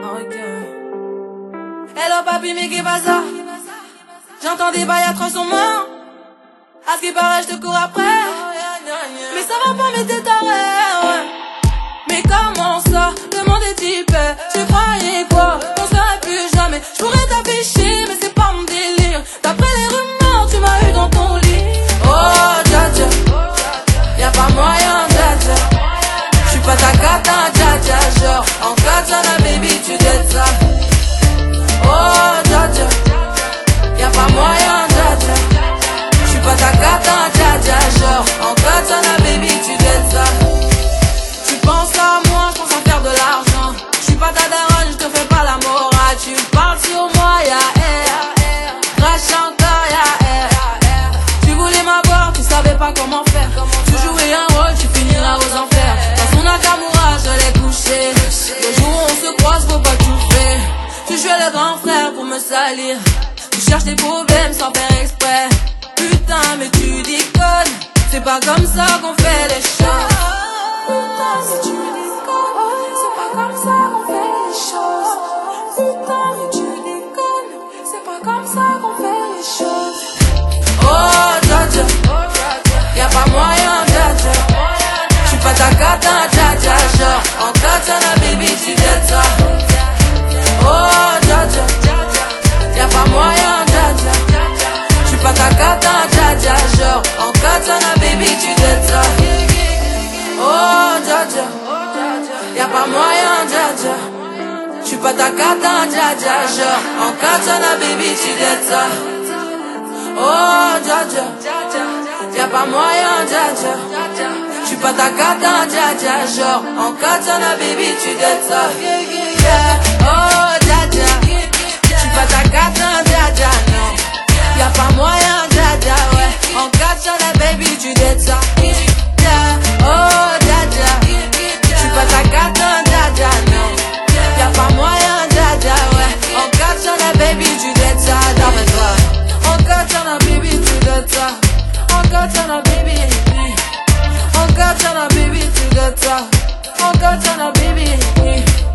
Ok. Hello papi, mais qu'est pas ça? J'entends des bails à 300 mains. À ce qui paraît, je te cours après. Mais ça va pas, mais t'es taré, ouais. Mais comment ça? Demande des types. Tu croyais quoi? On serait plus jamais. Je pourrais t'afficher, mais c'est pas mon délire. D'après les rumeurs, tu m'as eu dans ton lit. Oh, dja dja, y'a pas moyen, dja dja. J'suis pas ta cata, dja dja. Genre, en katana, baby, tu dettes ça. Oh, dja dja, y'a pas moyen, dja dja. J'suis pas ta cata, dja dja. Genre, en katana, baby, tu dettes ça. Tu penses à moi, je pense à faire de l'argent. J'suis pas ta daronne, j'te fais pas la morale. Tu parles sur moi, y'a air. Crash encore, y'a air. Tu voulais m'avoir, tu savais pas comment faire. Tu jouais un rôle, tu finiras aux enfers. Dans son Nakamura, je l'ai couché. Le jour où on se croise, faut pas tout faire. Tu jouais le grand frère pour me salir. Tu cherches des problèmes sans faire exprès. Putain, mais tu déconnes. C'est pas comme ça qu'on fait les choses. Putain, si tu déconnes, c'est pas comme ça qu'on fait les choses. Putain, mais tu déconnes, c'est pas comme ça qu'on fait les choses. Oh, dja dja, y'a pas moyen, dja dja. J'suis pas ta cata, dja dja. Genre, en katana, baby, tu dettes ça. Oh, dja dja, y'a pas moyen, dja dja. J'suis pas ta cata, dja dja. Genre, en katana, baby, tu dettes ça. Oh, dja dja, y'a pas moyen, dja dja. J'suis pas ta cata, dja dja. Genre, en katana, baby, tu dettes ça. Oh, dja dja, y'a pas moyen, dja dja. J'suis pas ta cata, dja dja. Genre, en katana, baby, tu dettes ça. Oh, dja dja, j'suis pas ta cata, dja dja, non. Y'a pas moyen, dja dja, ouais. En katana, baby, tu dettes ça. Oh, dja dja, j'suis pas ta cata, dja dja, non. Y'a pas moyen, dja dja, ouais. En katana, baby, tu dettes ça, d'après toi. En katana, baby, tu dettes ça. En katana, baby. En katana, baby, tu dettes ça. En katana, baby.